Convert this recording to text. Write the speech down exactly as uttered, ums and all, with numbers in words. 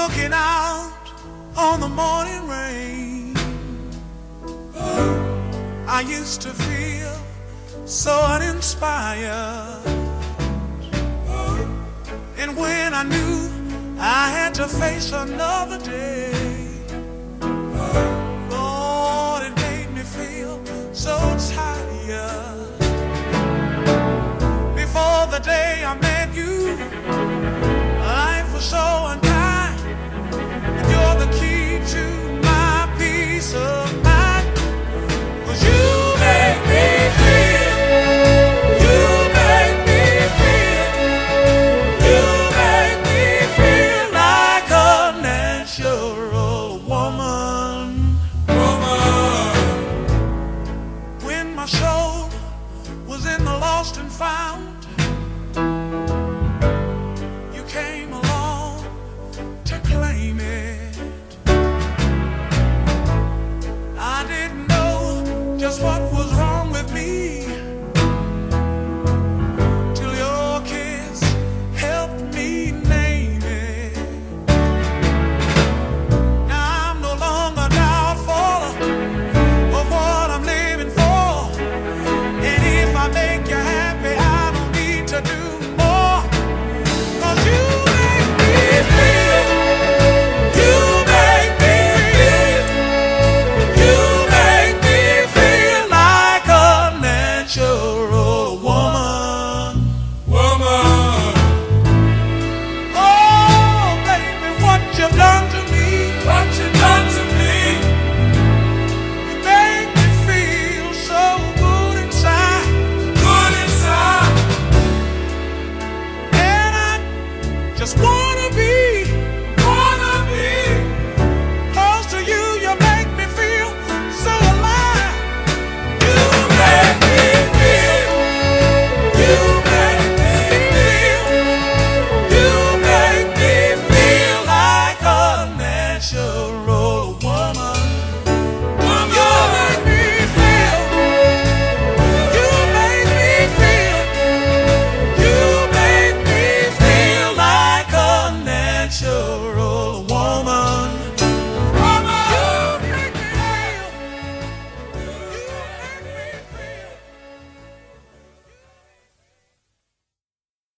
looking out on the morning rain, I used to feel so uninspired. And when I knew I had to face another day, Lord, it made me feel so tired. Before the day I met you, life was so unkind. You're the key to my peace of mind. 'Cause you make me feel, you make me feel, you make me feel like a natural woman. Woman. When my soul was in the lost and found, you came along to claim it. I didn't know just what was wrong with me till your kiss helped me name it. Now I'm no longer doubtful of what I'm living for, and if I make you happy, I don't need to do more. 'Cause you make me feel, you make me feel, you make me feel like a natural woman. Woman. Oh, baby, what you've done to me, what you've done to me, you make me feel so good inside, good inside. And I just want